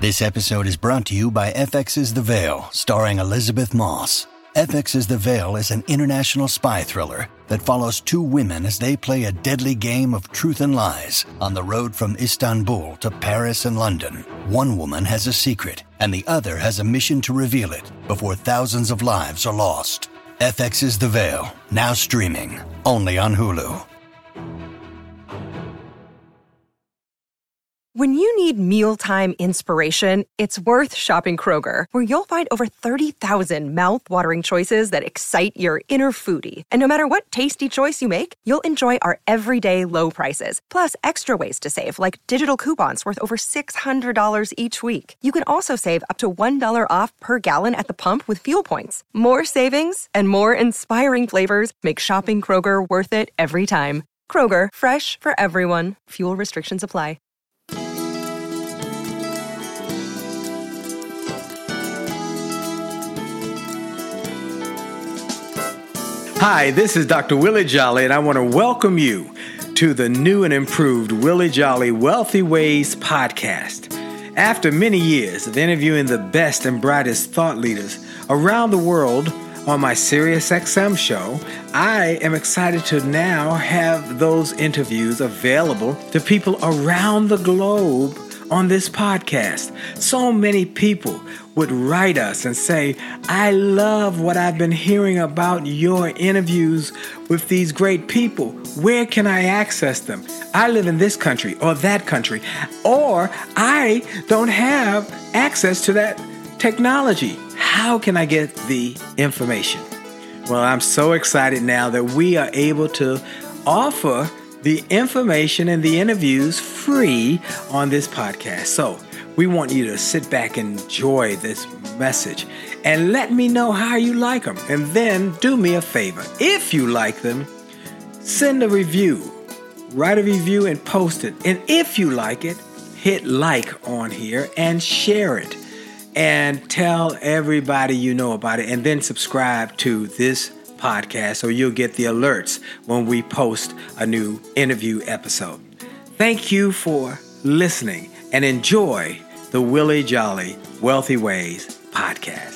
This episode is brought to you by FX's The Veil, starring Elizabeth Moss. FX's The Veil is an international spy thriller that follows two women as they play a deadly game of truth and lies on the road from Istanbul to Paris and London. One woman has a secret, and the other has a mission to reveal it before thousands of lives are lost. FX's The Veil, now streaming, only on Hulu. When you need mealtime inspiration, it's worth shopping Kroger, where you'll find over 30,000 mouth-watering choices that excite your inner foodie. And no matter what tasty choice you make, you'll enjoy our everyday low prices, plus extra ways to save, like digital coupons worth over $600 each week. You can also save up to $1 off per gallon at the pump with fuel points. More savings and more inspiring flavors make shopping Kroger worth it every time. Kroger, fresh for everyone. Fuel restrictions apply. Hi, this is Dr. Willie Jolly, and I want to welcome you to the new and improved Willie Jolly Wealthy Ways podcast. After many years of interviewing the best and brightest thought leaders around the world on my SiriusXM show, I am excited to now have those interviews available to people around the globe on this podcast. So many people would write us and say, I love what I've been hearing about your interviews with these great people. Where can I access them? I live in this country or that country, or I don't have access to that technology. How can I get the information? Well, I'm so excited now that we are able to offer the information and the interviews free on this podcast. So we want you to sit back and enjoy this message and let me know how you like them. And then do me a favor. If you like them, send a review, write a review and post it. And if you like it, hit like on here and share it and tell everybody you know about it, and then subscribe to this podcast so you'll get the alerts when we post a new interview episode. Thank you for listening and enjoy the Willie Jolly Wealthy Ways podcast.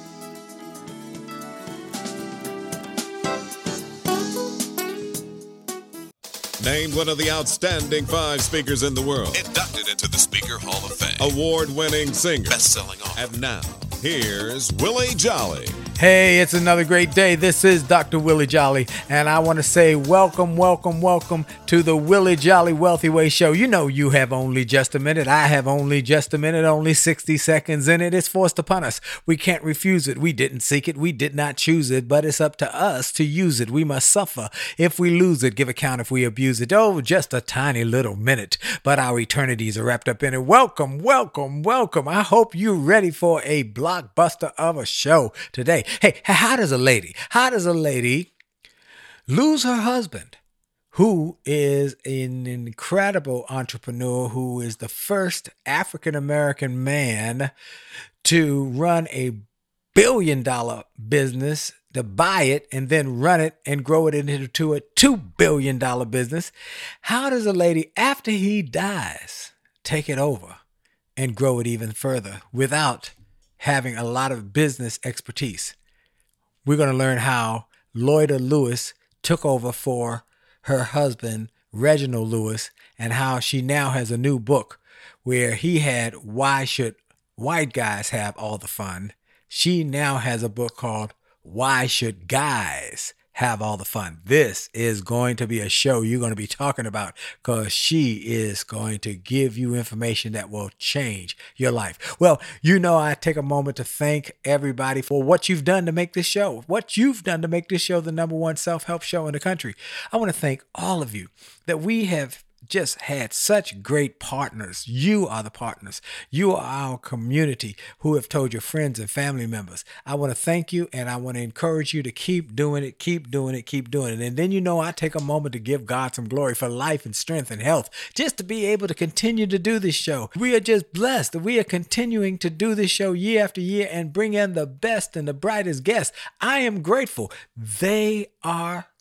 Named one of the outstanding 5 speakers in the world. Inducted into the Speaker Hall of Fame. Award-winning singer. Best-selling author. And now, here's Willie Jolly. Hey, it's another great day. This is Dr. Willie Jolly, and I want to say welcome to the Willie Jolly Wealthy Way Show. You know you have only just a minute. I have only just a minute, only 60 seconds in it. It's forced upon us. We can't refuse it. We didn't seek it. We did not choose it, but it's up to us to use it. We must suffer if we lose it, give account if we abuse it. Oh, just a tiny little minute, but our eternities are wrapped up in it. Welcome. I hope you're ready for a blockbuster of a show today. Hey, how does a lady lose her husband, who is an incredible entrepreneur, who is the first African-American man to run a billion-dollar business, to buy it and then run it and grow it into a $2 billion business? How does a lady, after he dies, take it over and grow it even further without having a lot of business expertise? We're going to learn how Loida Lewis took over for her husband, Reginald Lewis, and how she now has a new book where he had Why Should White Guys Have All the Fun? She now has a book called Why Should Guys Have All the Fun? This is going to be a show you're going to be talking about, because she is going to give you information that will change your life. Well, you know, I take a moment to thank everybody for what you've done to make this show, the number one self-help show in the country. I want to thank all of you that we have just had such great partners. You are the partners. You are our community who have told your friends and family members. I want to thank you, and I want to encourage you to keep doing it. And then, you know, I take a moment to give God some glory for life and strength and health, just to be able to continue to do this show. We are just blessed that we are continuing to do this show year after year and bring in the best and the brightest guests. I am grateful. They are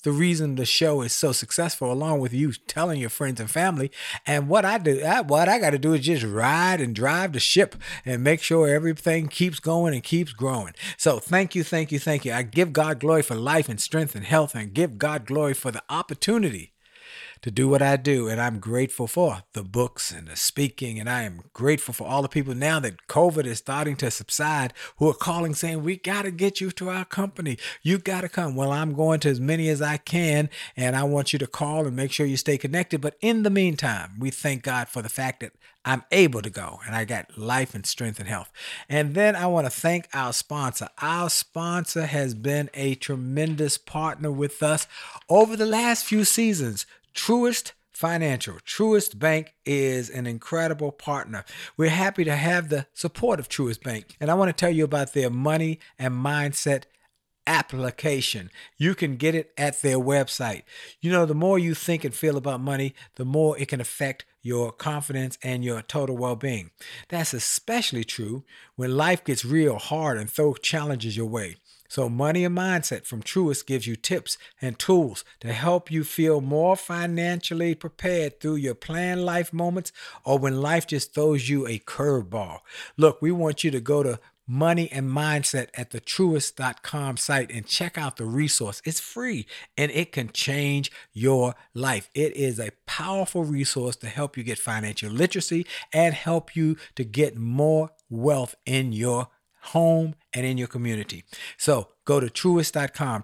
the reason the show is so successful, along with you telling your friends and family. And what I got to do is just ride and drive the ship and make sure everything keeps going and keeps growing. So thank you. I give God glory for life and strength and health, and give God glory for the opportunity to do what I do. And I'm grateful for the books and the speaking. And I am grateful for all the people now that COVID is starting to subside who are calling saying, we got to get you to our company. You got to come. Well, I'm going to as many as I can. And I want you to call and make sure you stay connected. But in the meantime, we thank God for the fact that I'm able to go and I got life and strength and health. And then I want to thank our sponsor. Our sponsor has been a tremendous partner with us over the last few seasons. Truist Financial. Truist Bank is an incredible partner. We're happy to have the support of Truist Bank. And I want to tell you about their money and mindset application. You can get it at their website. You know, the more you think and feel about money, the more it can affect your confidence and your total well-being. That's especially true when life gets real hard and throws challenges your way. So Money and Mindset from Truist gives you tips and tools to help you feel more financially prepared through your planned life moments or when life just throws you a curveball. Look, we want you to go to Money and Mindset at the Truist.com site and check out the resource. It's free and it can change your life. It is a powerful resource to help you get financial literacy and help you to get more wealth in your home and in your community. So go to Truist.com,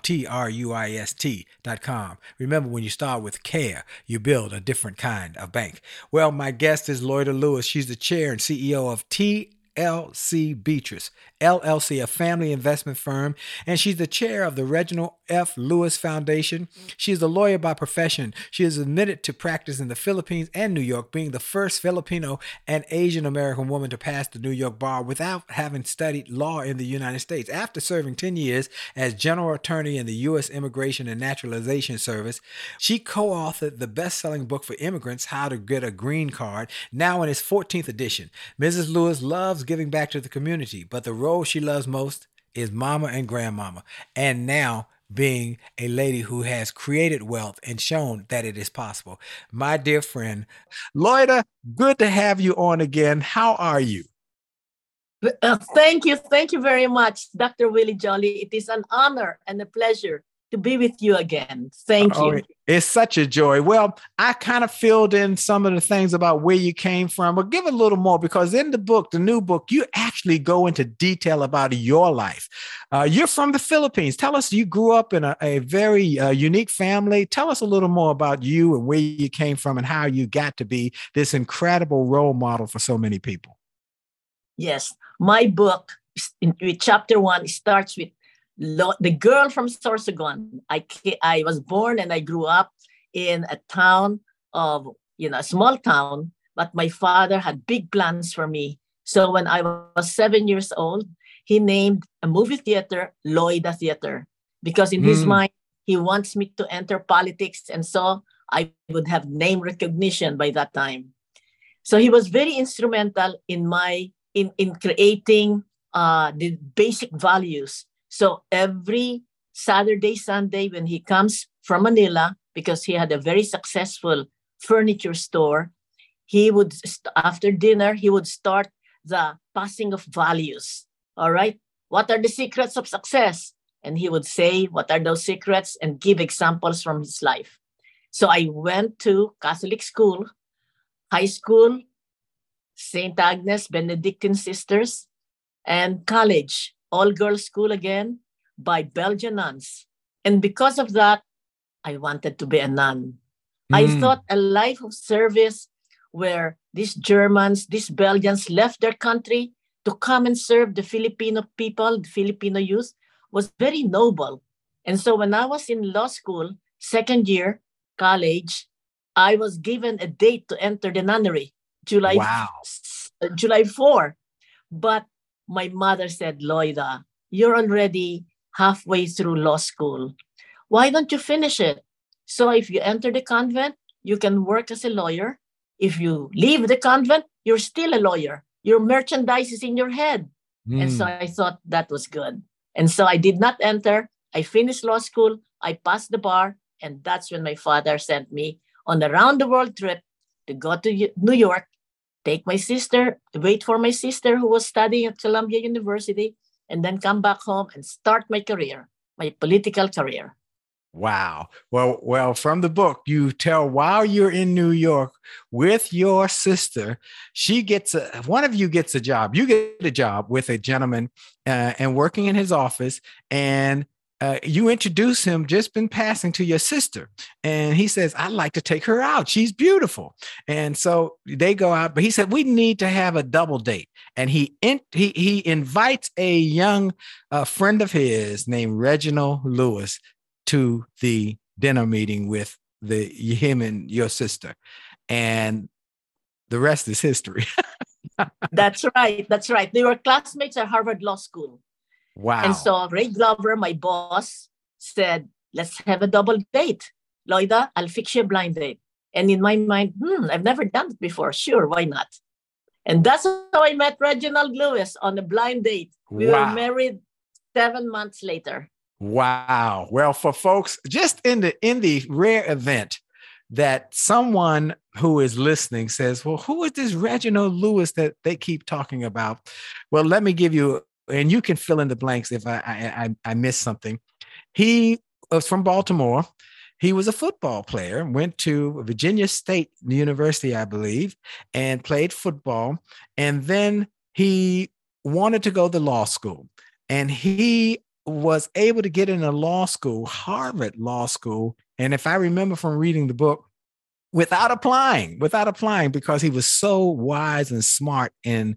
Truist.com. Remember, when you start with CARE, you build a different kind of bank. Well, my guest is Loida Lewis. She's the chair and CEO of TLC Beatrice, LLC, a family investment firm, and she's the chair of the Reginald F. Lewis Foundation. She's a lawyer by profession. She is admitted to practice in the Philippines and New York, being the first Filipino and Asian American woman to pass the New York bar without having studied law in the United States. After serving 10 years as general attorney in the U.S. Immigration and Naturalization Service, she co-authored the best-selling book for immigrants, How to Get a Green Card, now in its 14th edition. Mrs. Lewis loves giving back to the community, but the role she loves most is mama and grandmama, and now being a lady who has created wealth and shown that it is possible. My dear friend, Loida, good to have you on again. How are you? Thank you. Thank you very much, Dr. Willie Jolly. It is an honor and a pleasure to be with you again. Thank you. It's such a joy. Well, I kind of filled in some of the things about where you came from, but give a little more, because in the book, the new book, you actually go into detail about your life. You're from the Philippines. Tell us, you grew up in a very unique family. Tell us a little more about you and where you came from and how you got to be this incredible role model for so many people. Yes, my book, in chapter 1, starts with the girl from Sorsogon. I was born and I grew up in a town of, a small town, but my father had big plans for me. So when I was 7 years old, he named a movie theater Loida Theater, because in his mind, he wants me to enter politics. And so I would have name recognition by that time. So he was very instrumental in creating the basic values. So every Saturday, Sunday, when he comes from Manila, because he had a very successful furniture store, he would, after dinner, he would start the passing of values. All right. What are the secrets of success? And he would say, what are those secrets? And give examples from his life. So I went to Catholic school, high school, St. Agnes Benedictine Sisters, and college, all-girls school again, by Belgian nuns. And because of that, I wanted to be a nun. I thought a life of service where these Germans, these Belgians left their country to come and serve the Filipino people, the Filipino youth, was very noble. And so when I was in law school, second year, college, I was given a date to enter the nunnery, July 4. But my mother said, Loida, you're already halfway through law school. Why don't you finish it? So if you enter the convent, you can work as a lawyer. If you leave the convent, you're still a lawyer. Your merchandise is in your head. And so I thought that was good. And so I did not enter. I finished law school. I passed the bar. And that's when my father sent me on a round-the-world trip to go to New York, take my sister, wait for my sister who was studying at Columbia University, and then come back home and start my career, my political career. Wow. Well, from the book, you tell while you're in New York with your sister, one of you gets a job. You get a job with a gentleman and working in his office, and you introduce him, just been passing to your sister. And he says, I'd like to take her out. She's beautiful. And so they go out, but he said, we need to have a double date. And he invites a young friend of his named Reginald Lewis to the dinner meeting with him and your sister. And the rest is history. That's right. They were classmates at Harvard Law School. Wow. And so Ray Glover, my boss, said, let's have a double date. Loida, I'll fix you a blind date. And in my mind, I've never done it before. Sure, why not? And that's how I met Reginald Lewis on a blind date. We were married 7 months later. Wow. Well, for folks, just in the rare event that someone who is listening says, well, who is this Reginald Lewis that they keep talking about? Well, let me give you, and you can fill in the blanks if I miss something. He was from Baltimore. He was a football player, went to Virginia State University, I believe, and played football. And then he wanted to go to law school. And he was able to get into law school, Harvard Law School. And if I remember from reading the book, without applying, because he was so wise and smart and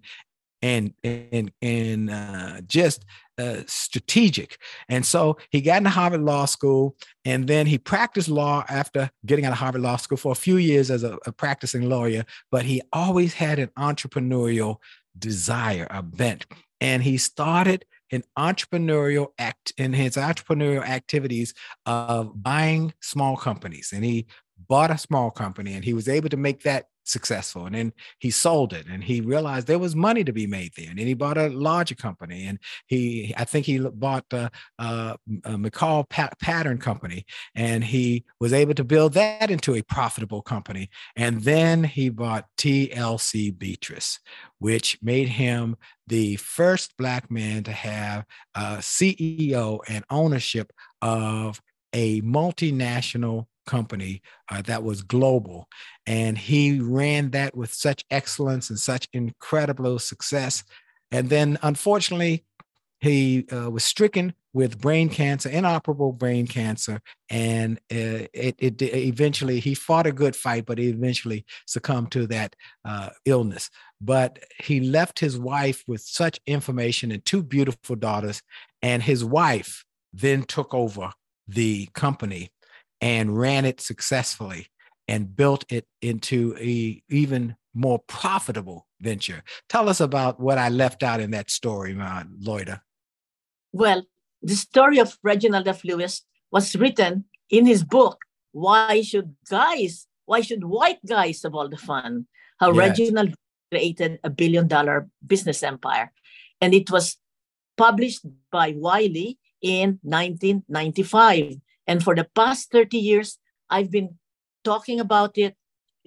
just strategic. And so he got into Harvard Law School, and then he practiced law after getting out of Harvard Law School for a few years as a practicing lawyer, but he always had an entrepreneurial desire, a bent. And he started in his entrepreneurial activities of buying small companies. And he bought a small company, and he was able to make that successful. And then he sold it, and he realized there was money to be made there. And then he bought a larger company, and I think he bought the McCall Pattern Company, and he was able to build that into a profitable company. And then he bought TLC Beatrice, which made him the first Black man to have CEO and ownership of a multinational company that was global. And he ran that with such excellence and such incredible success. And then, unfortunately, he was stricken with brain cancer, inoperable brain cancer. And it eventually, he fought a good fight, but he eventually succumbed to that illness. But he left his wife with such information and 2 beautiful daughters. And his wife then took over the company and ran it successfully and built it into a even more profitable venture. Tell us about what I left out in that story, Loida. Well, the story of Reginald F. Lewis was written in his book, Why Should White Guys Have All the Fun? How Reginald created $1 billion business empire. And it was published by Wiley in 1995. And for the past 30 years, I've been talking about it,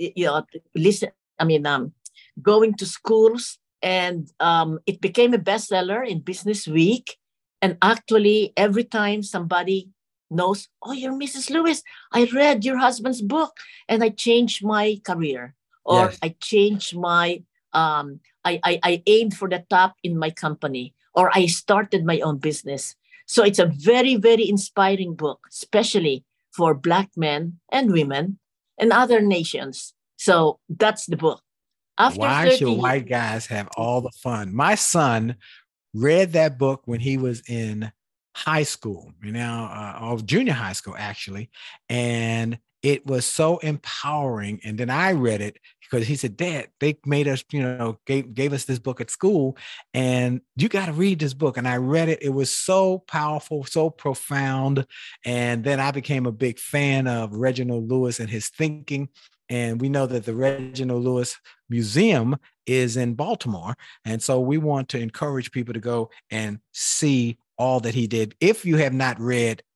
going to schools, and it became a bestseller in Business Week. And actually, every time somebody knows, oh, you're Mrs. Lewis, I read your husband's book, and I changed my career, or I changed my, I aimed for the top in my company, or I started my own business. So it's a very, very inspiring book, especially for Black men and women and other nations. So that's the book. Why should white guys have all the fun? My son read that book when he was in high school, or junior high school, actually. And it was so empowering. And then I read it because he said, Dad, they made us, gave us this book at school, and you got to read this book. And I read it. It was so powerful, so profound. And then I became a big fan of Reginald Lewis and his thinking. And we know that the Reginald Lewis Museum is in Baltimore. And so we want to encourage people to go and see all that he did. If you have not read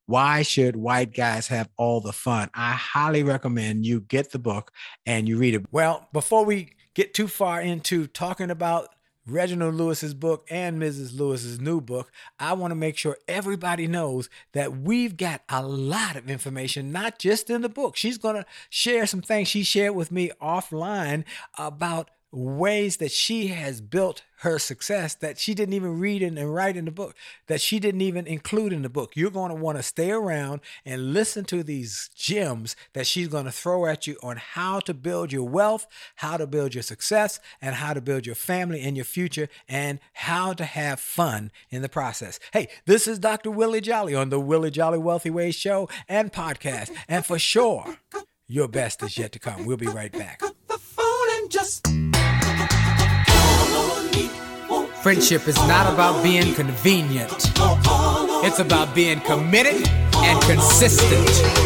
Why should white guys have all the fun? I highly recommend you get the book and you read it. Well, before we get too far into talking about Reginald Lewis's book and Mrs. Lewis's new book, I want to make sure everybody knows that we've got a lot of information, not just in the book. She's going to share some things she shared with me offline about ways that she has built her success that she didn't even read and write in the book, that she didn't even include in the book. You're going to want to stay around and listen to these gems that she's going to throw at you on how to build your wealth, how to build your success, and how to build your family and your future, and how to have fun in the process. Hey, this is Dr. Willie Jolly on the Willie Jolly Wealthy Ways show and podcast. And for sure, your best is yet to come. We'll be right back. Friendship is not about being convenient. It's about being committed and consistent.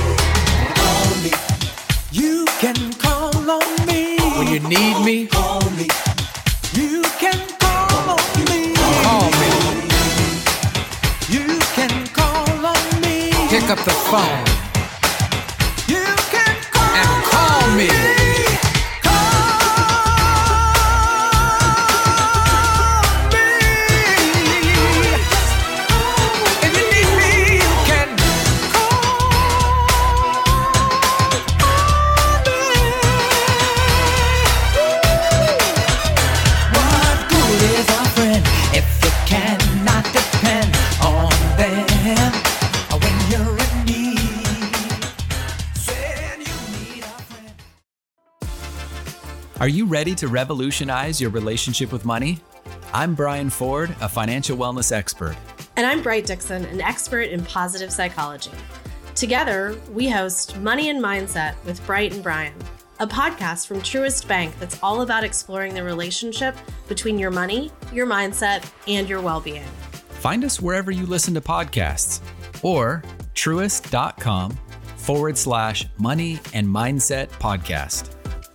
You can call on me when you need me. You can call on me. Call me. You can call on me. Pick up the phone. You can call and call me. Are you ready to revolutionize your relationship with money? I'm Brian Ford, a financial wellness expert. And I'm Bright Dixon, an expert in positive psychology. Together, we host Money and Mindset with Bright and Brian, a podcast from Truist Bank that's all about exploring the relationship between your money, your mindset, and your well-being. Find us wherever you listen to podcasts or truist.com/money and mindset podcast.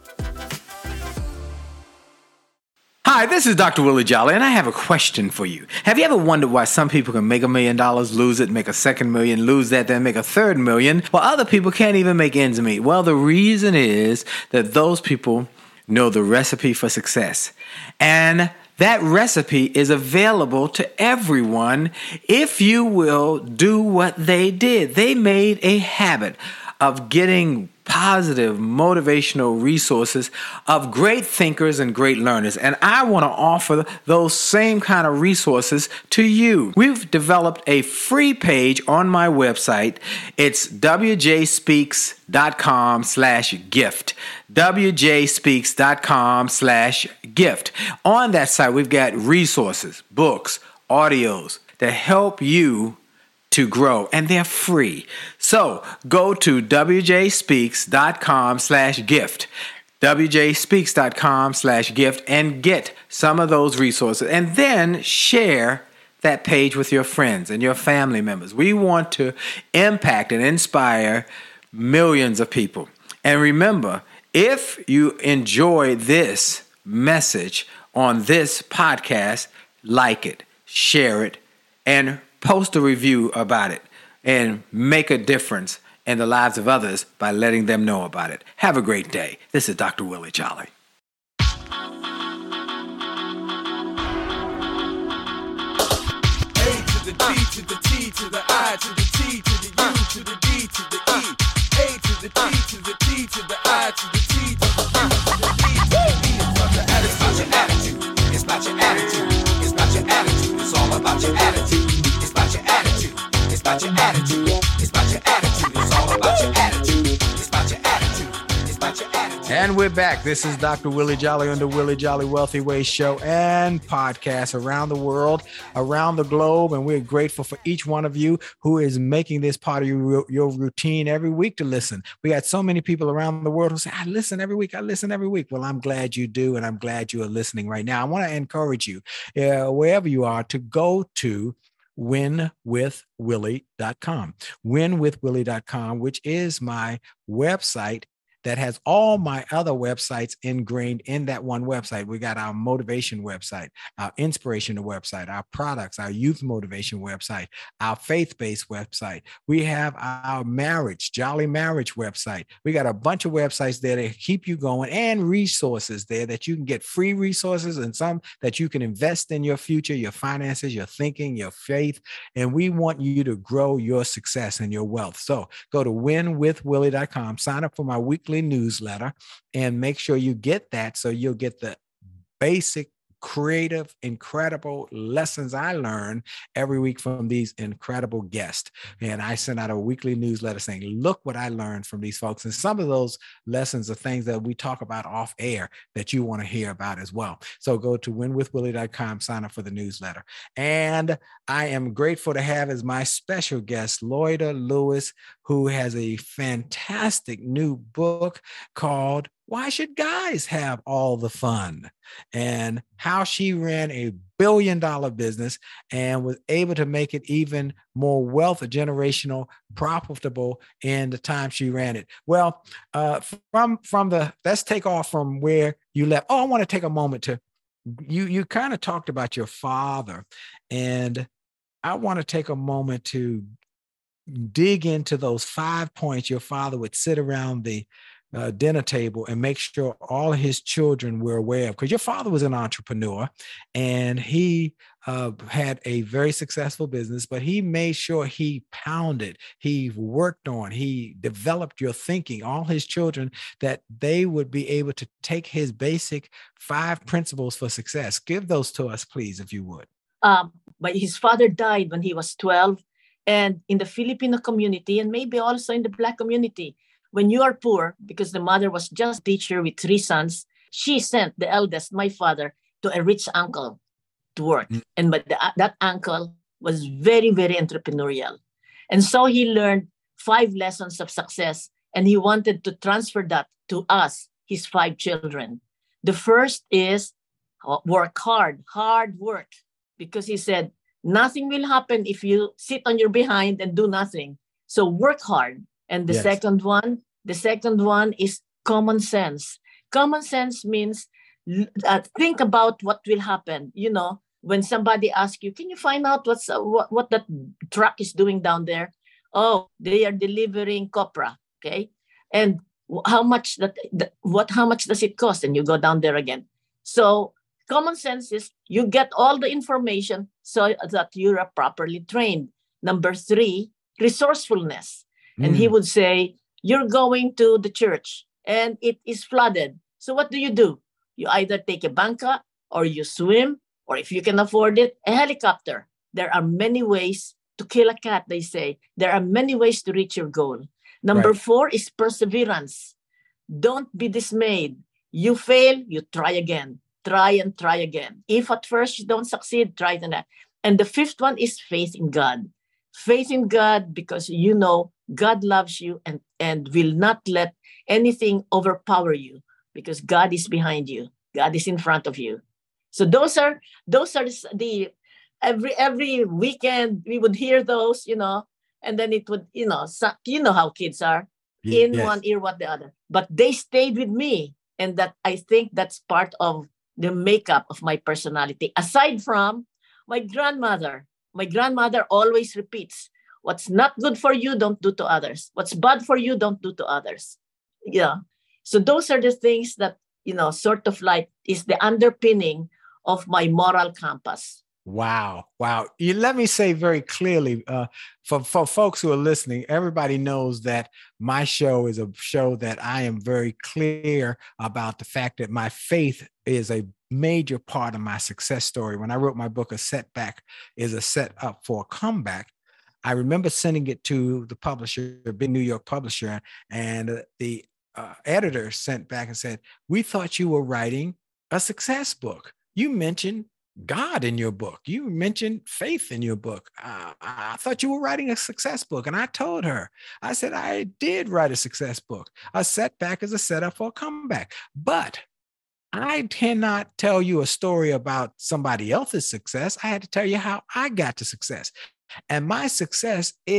Hi, this is Dr. Willie Jolly, and I have a question for you. Have you ever wondered why some people can make $1 million, lose it, make a second million, lose that, then make a third million, while other people can't even make ends meet? Well, the reason is that those people know the recipe for success. And that recipe is available to everyone if you will do what they did. They made a habit of getting positive, motivational resources of great thinkers and great learners. And I want to offer those same kind of resources to you. We've developed a free page on my website. It's wjspeaks.com/gift. wjspeaks.com/gift. On that site, we've got resources, books, audios to help you to grow, and they're free. So go to wjspeaks.com/gift, wjspeaks.com/gift, and get some of those resources, and then share that page with your friends and your family members. We want to impact and inspire millions of people. And remember, if you enjoy this message on this podcast, like it, share it, and post a review about it, and make a difference in the lives of others by letting them know about it. Have a great day. This is Dr. Willie Jolly. A to the D to the T to the I to the T to the U to the D to the E. A to the D to the T to the I to the T to the U to the D to the E. It's about your attitude. It's about your attitude. It's about your attitude. It's all about your attitude. It's about your attitude. It's about your attitude. It's about your attitude. It's all about your attitude. It's about your attitude. It's about your attitude. And we're back. This is Dr. Willie Jolly on the Willie Jolly Wealthy Ways show and podcast around the world, around the globe. And we're grateful for each one of you who is making this part of your routine every week to listen. We got so many people around the world who say, I listen every week. I listen every week. Well, I'm glad you do. And I'm glad you are listening right now. I want to encourage you, wherever you are, to go to winwithwillie.com, winwithwillie.com, which is my website that has all my other websites ingrained in that one website. We got our motivation website, our inspirational website, our products, our youth motivation website, our faith-based website. We have our marriage, Jolly Marriage website. We got a bunch of websites there to keep you going, and resources there that you can get free resources, and some that you can invest in your future, your finances, your thinking, your faith. And we want you to grow your success and your wealth. So go to winwithwillie.com, sign up for my weekly newsletter, and make sure you get that, so you'll get the basic, creative, incredible lessons I learn every week from these incredible guests. And I send out a weekly newsletter saying, look what I learned from these folks. And some of those lessons are things that we talk about off air that you want to hear about as well. So go to winwithwillie.com, sign up for the newsletter. And I am grateful to have as my special guest, Loida Lewis, who has a fantastic new book called Why Should Guys Have All the Fun? And how she ran a billion-dollar business and was able to make it even more wealth, generational, profitable in the time she ran it. Well, let's take off from where you left. Oh, I want to take a moment to, you kind of talked about your father, and I want to take a moment to dig into those 5 points your father would sit around the dinner table and make sure all of his children were aware of, because your father was an entrepreneur and he had a very successful business, but he made sure he pounded, he worked on, he developed your thinking, all his children, that they would be able to take his basic 5 principles for success. Give those to us, please, if you would. But his father died when he was 12, and in the Filipino community, and maybe also in the Black community, when you are poor, because the mother was just a teacher with 3 sons, she sent the eldest, my father, to a rich uncle to work. And that uncle was very, very entrepreneurial. And so he learned 5 lessons of success, and he wanted to transfer that to us, his 5 children. The first is work hard work, because he said, nothing will happen if you sit on your behind and do nothing. So work hard. And the second one is common sense. Common sense means think about what will happen. You know, when somebody asks you, can you find out what that truck is doing down there? Oh, they are delivering copra. Okay, and how much does it cost? And you go down there again. So common sense is you get all the information so that you are properly trained. Number 3, resourcefulness. And he would say, you're going to the church and it is flooded. So what do? You either take a banca or you swim, or if you can afford it, a helicopter. There are many ways to kill a cat, they say. There are many ways to reach your goal. Number 4 is perseverance. Don't be dismayed. You fail, you try again. Try and try again. If at first you don't succeed, try the next. And the 5th one is faith in God. Faith in God, because you know God loves you and will not let anything overpower you, because God is behind you. God is in front of you. So those are the every weekend we would hear those, you know, and then it would, you know how kids are, in one ear, what the other. But they stayed with me, and that I think that's part of the makeup of my personality. Aside from my grandmother always repeats, what's not good for you, don't do to others. What's bad for you, don't do to others. Yeah. So those are the things that, you know, sort of like is the underpinning of my moral compass. Wow. You let me say very clearly, for folks who are listening, everybody knows that my show is a show that I am very clear about the fact that my faith is a major part of my success story. When I wrote my book, A Setback is a Setup for a Comeback, I remember sending it to the publisher, a big New York publisher, and the editor sent back and said, we thought you were writing a success book. You mentioned God in your book. You mentioned faith in your book. I thought you were writing a success book. And I told her, I said, I did write a success book. A setback is a setup for a comeback. But I cannot tell you a story about somebody else's success. I had to tell you how I got to success. And my success is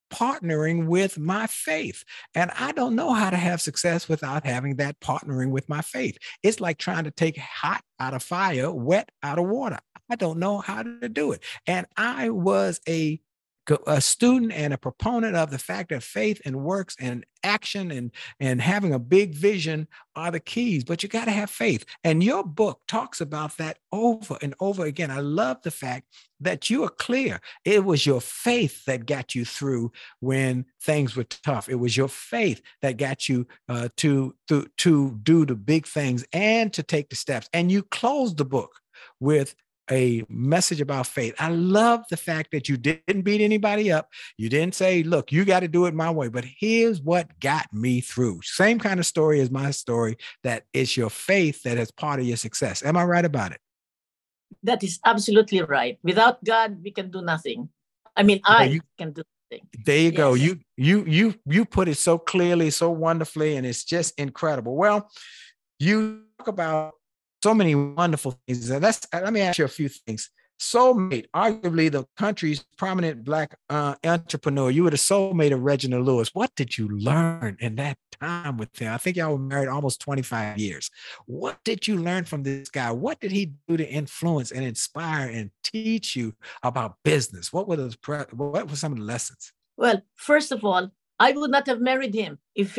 partnering with my faith. And I don't know how to have success without having that partnering with my faith. It's like trying to take hot out of fire, wet out of water. I don't know how to do it. And I was a student and a proponent of the fact that faith and works and action and having a big vision are the keys, but you got to have faith. And your book talks about that over and over again. I love the fact that you are clear. It was your faith that got you through when things were tough. It was your faith that got you to do the big things and to take the steps. And you closed the book with a message about faith. I love the fact that you didn't beat anybody up. You didn't say, look, you got to do it my way, but here's what got me through. Same kind of story as my story, that it's your faith that is part of your success. Am I right about it? That is absolutely right. Without God, we can do nothing. I mean, I can do nothing. There you go. You put it so clearly, so wonderfully, and it's just incredible. Well, you talk about so many wonderful things. Let me ask you a few things. Soulmate, arguably the country's prominent Black entrepreneur. You were the soulmate of Reginald Lewis. What did you learn in that time with him? I think y'all were married almost 25 years. What did you learn from this guy? What did he do to influence and inspire and teach you about business? What were some of the lessons? Well, first of all, I would not have married him if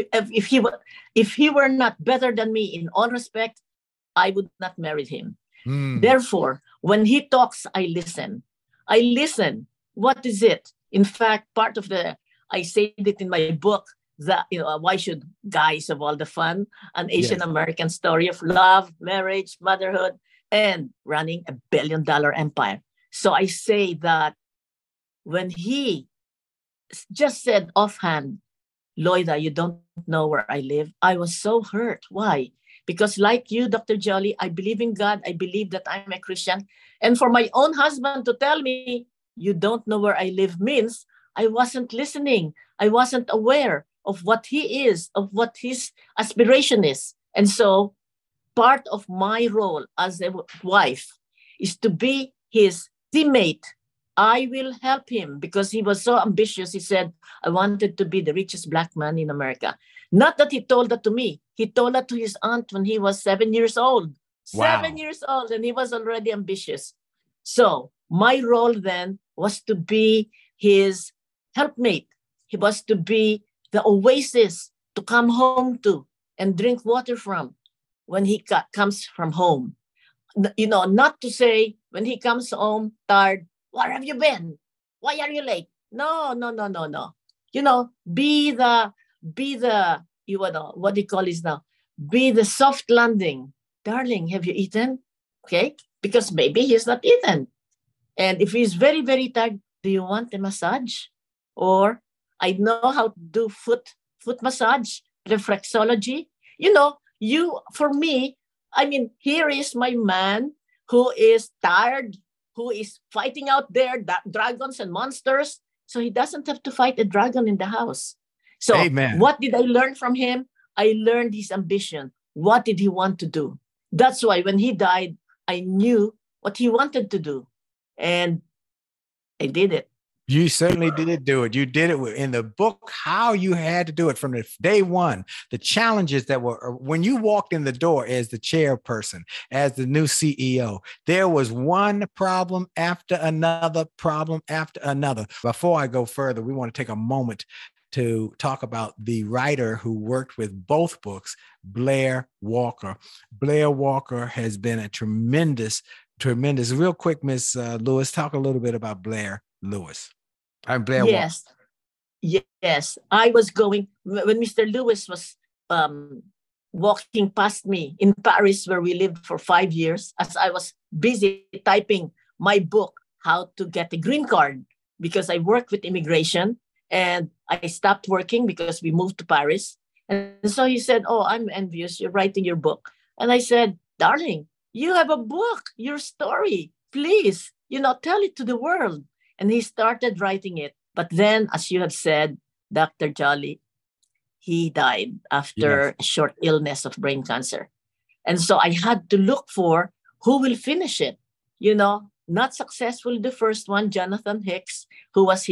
he were not better than me in all respect. I would not marry him. Therefore, when he talks, I listen. I listen. What is it? In fact, I say it in my book, that, why should guys have all the fun? An Asian American story of love, marriage, motherhood, and running $1 billion empire. So I say that when he just said offhand, Loida, you don't know where I live, I was so hurt. Why? Because like you, Dr. Jolly, I believe in God. I believe that I'm a Christian. And for my own husband to tell me, you don't know where I live, means I wasn't listening. I wasn't aware of what he is, of what his aspiration is. And so part of my role as a wife is to be his teammate. I will help him because he was so ambitious. He said, I wanted to be the richest Black man in America. Not that he told that to me. He told that to his aunt when he was 7 years old. Wow. 7 years old, and he was already ambitious. So my role then was to be his helpmate. He was to be the oasis to come home to and drink water from when he comes from home. Not to say when he comes home tired, where have you been? Why are you late? No. Be the what do you call this now? Be the soft landing. Darling, have you eaten? Okay. Because maybe he's not eaten. And if he's very, very tired, do you want a massage? Or I know how to do foot massage, reflexology. For me, here is my man who is tired, who is fighting out there, dragons and monsters. So he doesn't have to fight a dragon in the house. So Amen. What did I learn from him? I learned his ambition. What did he want to do? That's why when he died, I knew what he wanted to do. And I did it. You certainly did do it. You did it in the book, how you had to do it from the day one, the challenges that were when you walked in the door as the chairperson, as the new CEO, there was one problem after another. Before I go further, we want to take a moment to talk about the writer who worked with both books, Blair Walker. Blair Walker has been a tremendous. Real quick, Miss Lewis, talk a little bit about Blair Lewis. I'm Blair Walker. Yes. I was going, when Mr. Lewis was walking past me in Paris, where we lived for 5 years, as I was busy typing my book, How to Get a Green Card, because I worked with immigration and I stopped working because we moved to Paris. And so he said, oh, I'm envious. You're writing your book. And I said, darling, you have a book, your story. Please, tell it to the world. And he started writing it. But then, as you have said, Dr. Jolly, he died after a short illness of brain cancer. And so I had to look for who will finish it. Not successful, the first one, Jonathan Hicks, who was his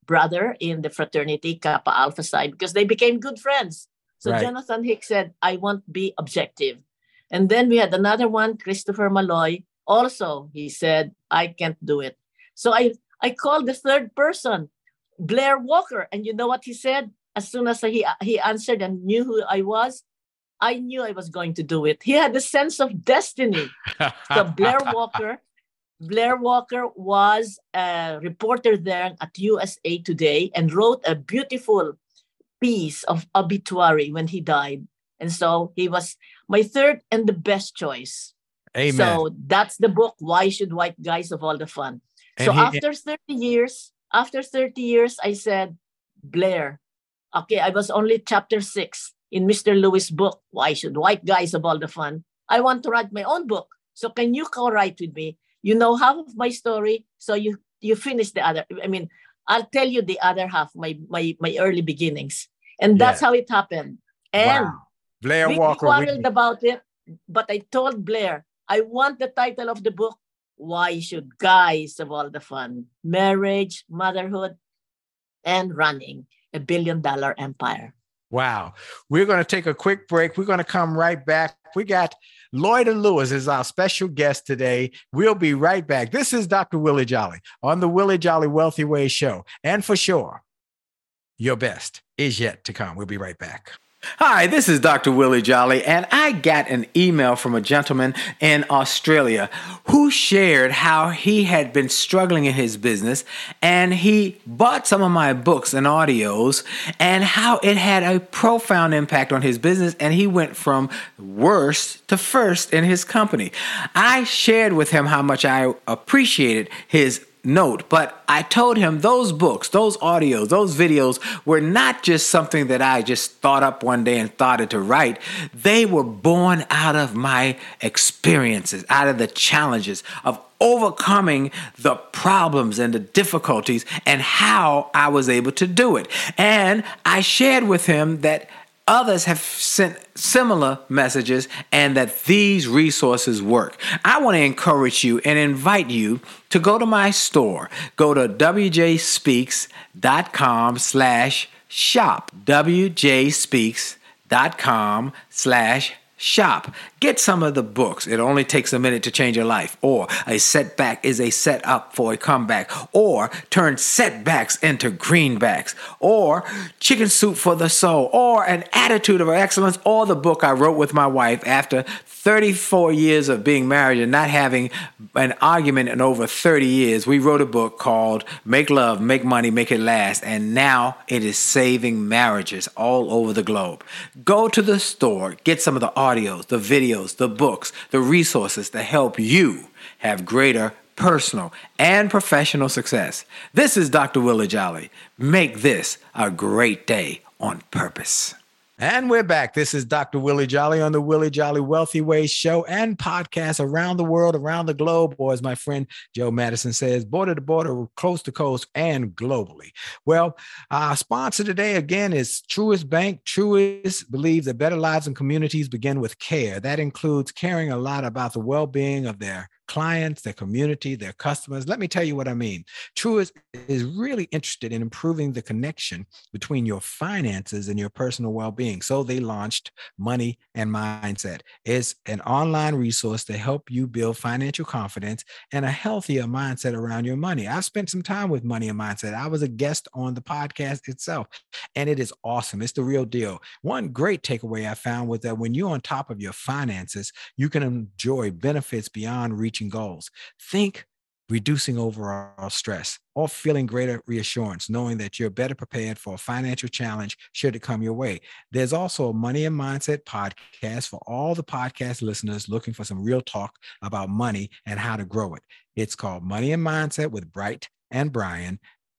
brother in the fraternity, Kappa Alpha Psi, because they became good friends. So Right. Jonathan Hicks said, I want to be objective. And then we had another one, Christopher Malloy. Also, he said, I can't do it. So I called the third person, Blair Walker. And you know what he said? As soon as he answered and knew who I was, I knew I was going to do it. He had a sense of destiny. So Blair Walker was a reporter there at USA Today and wrote a beautiful piece of obituary when he died. And so he was my third and the best choice. Amen. So that's the book, Why Should White Guys Have All the Fun? And so after 30 years, I said, Blair, okay, I was only chapter 6 in Mr. Lewis' book, Why Should White Guys Have All the Fun? I want to write my own book. So can you co-write with me? You know half of my story, so you finish the other. I mean, I'll tell you the other half, my early beginnings. And that's how it happened. And Blair we Walker quarreled about it, but I told Blair, I want the title of the book, Why Should Guys Have All the Fun? Marriage, Motherhood, and Running a $1 billion empire. Wow. We're going to take a quick break. We're going to come right back. We got Loida Lewis as our special guest today. We'll be right back. This is Dr. Willie Jolly on the Willie Jolly Wealthy Ways Show. And for sure, your best is yet to come. We'll be right back. Hi, this is Dr. Willie Jolly, and I got an email from a gentleman in Australia who shared how he had been struggling in his business, and he bought some of my books and audios, and how it had a profound impact on his business, and he went from worst to first in his company. I shared with him how much I appreciated his note, but I told him those books, those audios, those videos were not just something that I just thought up one day and started to write. They were born out of my experiences, out of the challenges of overcoming the problems and the difficulties and how I was able to do it. And I shared with him that others have sent similar messages and that these resources work. I want to encourage you and invite you to go to my store. Go to wjspeaks.com/shop. wjspeaks.com/shop. Get some of the books. It only takes a minute to change your life. Or a setback is a setup for a comeback. Or turn setbacks into greenbacks. Or chicken soup for the soul. Or an attitude of excellence. Or the book I wrote with my wife after 34 years of being married and not having an argument in over 30 years. We wrote a book called Make Love, Make Money, Make It Last. And now it is saving marriages all over the globe. Go to the store. Get some of the audios, the videos, the books, the resources to help you have greater personal and professional success. This is Dr. Willie Jolly. Make this a great day on purpose. And we're back. This is Dr. Willie Jolly on the Willie Jolly Wealthy Ways Show and podcast around the world, around the globe, or as my friend Joe Madison says, border to border, coast to coast, and globally. Well, our sponsor today, again, is Truist Bank. Truist believes that better lives and communities begin with care. That includes caring a lot about the well-being of their clients, their community, their customers. Let me tell you what I mean. Truist is really interested in improving the connection between your finances and your personal well-being. So they launched Money and Mindset. It's an online resource to help you build financial confidence and a healthier mindset around your money. I've spent some time with Money and Mindset. I was a guest on the podcast itself, and it is awesome. It's the real deal. One great takeaway I found was that when you're on top of your finances, you can enjoy benefits beyond reaching goals. Think reducing overall stress or feeling greater reassurance, knowing that you're better prepared for a financial challenge should it come your way. There's also a Money and Mindset podcast for all the podcast listeners looking for some real talk about money and how to grow it. It's called Money and Mindset with Bright and Brian.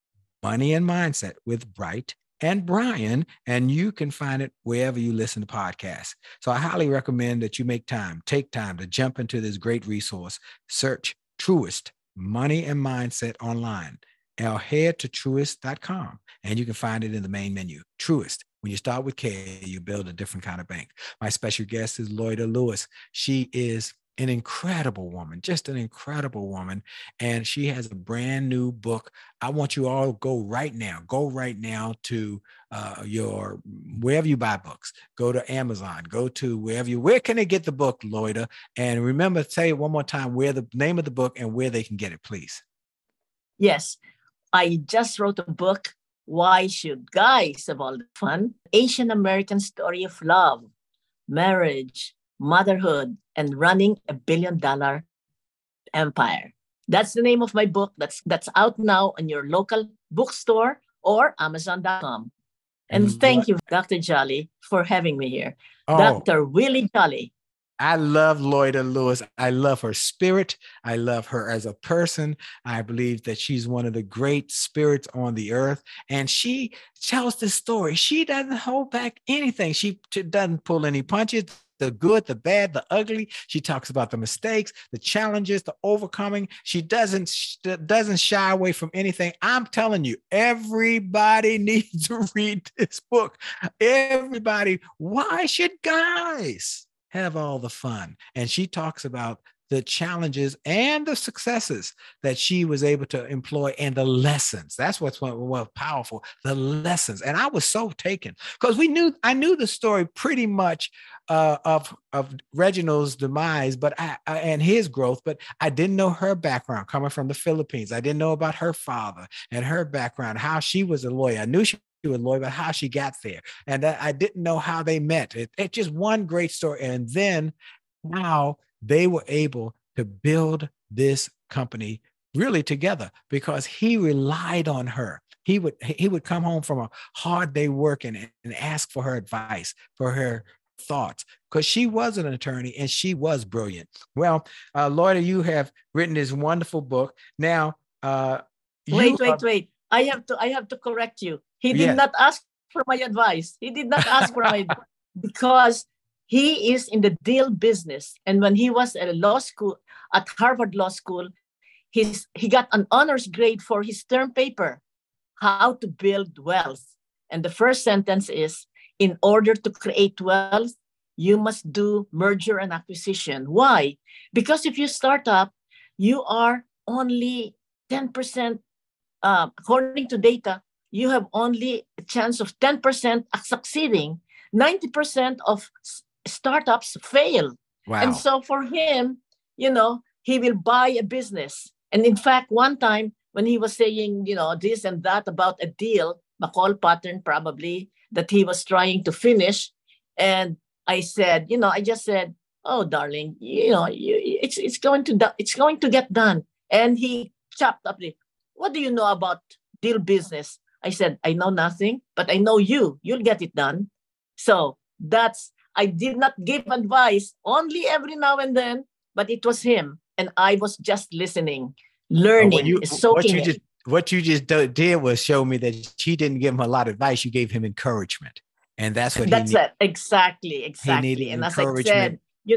Money and Mindset with Bright and Brian, and you can find it wherever you listen to podcasts. So I highly recommend that you take time to jump into this great resource. Search Truist Money and Mindset online, or head to truist.com, and you can find it in the main menu. Truist. When you start with K, you build a different kind of bank. My special guest is Loida Lewis. She is an incredible woman, just an incredible woman. And she has a brand new book. I want you all to go right now to your, wherever you buy books, go to Amazon, go to where can they get the book, Loida? And remember, say it one more time, where the name of the book and where they can get it, please. Yes, I just wrote a book, Why Should Guys Have All the Fun? Asian American Story of Love, Marriage, Motherhood, and Running a $1 billion Empire. That's the name of my book. That's out now on your local bookstore or Amazon.com. And thank you, Dr. Jolly, for having me here. Oh. Dr. Willie Jolly. I love Loida Lewis. I love her spirit. I love her as a person. I believe that she's one of the great spirits on the earth. And she tells the story. She doesn't hold back anything. She doesn't pull any punches. The good, the bad, the ugly. She talks about the mistakes, the challenges, the overcoming. She doesn't shy away from anything. I'm telling you, everybody needs to read this book. Everybody. Why should guys have all the fun? And she talks about the challenges and the successes that she was able to employ and the lessons. That's what's powerful, the lessons. And I was so taken because I knew the story pretty much of Reginald's demise, but and his growth, but I didn't know her background coming from the Philippines. I didn't know about her father and her background, how she was a lawyer. I knew she was a lawyer, but how she got there. And I didn't know how they met. It's just one great story. And then how they were able to build this company really together because he relied on her. He would come home from a hard day working and ask for her advice, for her thoughts, because she was an attorney and she was brilliant. Well, Loida, you have written this wonderful book. Now, wait. I have to correct you. He did not ask for my advice. He did not ask for my advice because he is in the deal business. And when he was at law school, at Harvard Law School, he got an honors grade for his term paper, How to Build Wealth. And the first sentence is, in order to create wealth, you must do merger and acquisition. Why? Because if you start up, you are only 10%, according to data, you have only a chance of 10% succeeding. 90% of startups fail. Wow. And so for him, he will buy a business. And in fact, one time when he was saying, this and that about a deal, McCall pattern probably, that he was trying to finish. And I said, I just said, oh, darling, it's going to get done. And he chopped up, what do you know about deal business? I said, I know nothing, but I know you'll get it done. So I did not give advice, only every now and then, but it was him. And I was just listening, learning, soaking it. What you just did was show me that she didn't give him a lot of advice. You gave him encouragement. And that's what that's it. Exactly. And as I said,